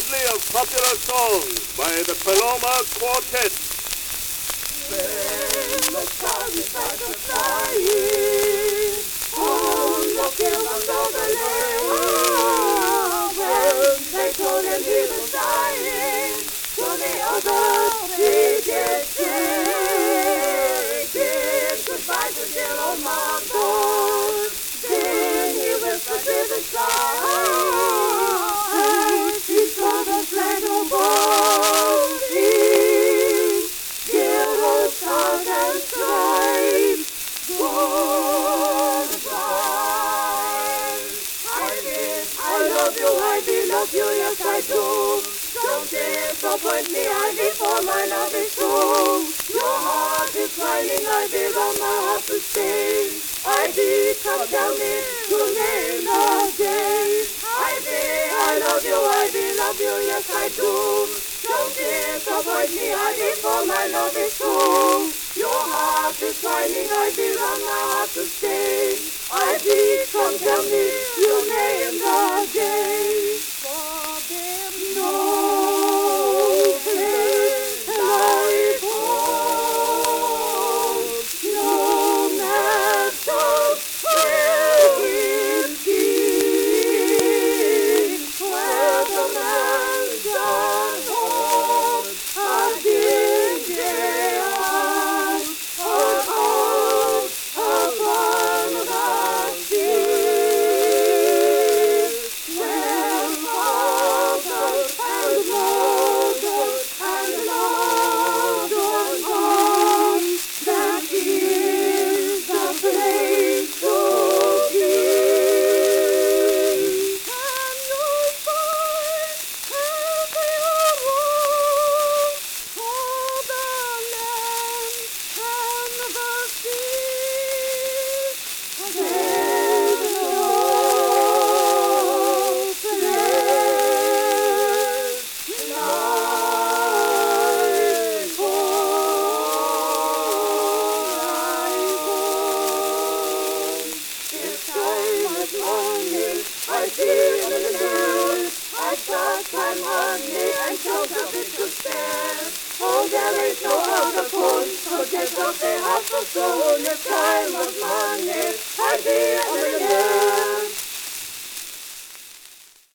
medley of popular songs by the Paloma Quartet. When the sun starts flying on the fields of the land, when they told him he was dying, to the other he did say, bid goodbye to dear old mother. Then he whispered with a sigh, as he saw the flag above him, dear old stars and stripes, goodbye. I love you, yes I do. Don't disappoint me, Ivy, for my love is true. Your heart is crying, Ivy, run my heart to stay. Ivy, come tell me to name the day. Ivy, I love you, yes I do. Don't disappoint me, Ivy, for my love is true. Your heart is crying, Ivy, run my heart to stay. Ivy, come tell me to name the day. For there's no place like home, no matter where we've been, where the man's done home, I've been there upon the sea, where fathers and mothers and loved ones gone, that is the place to be. And you'll find healthier room for the land and the sea. There's no place like home. If time is running, I feel in the air. I've got time, money, and shelter fit to spare. Oh, there ain't no other phone, so take off the house so soon. If time was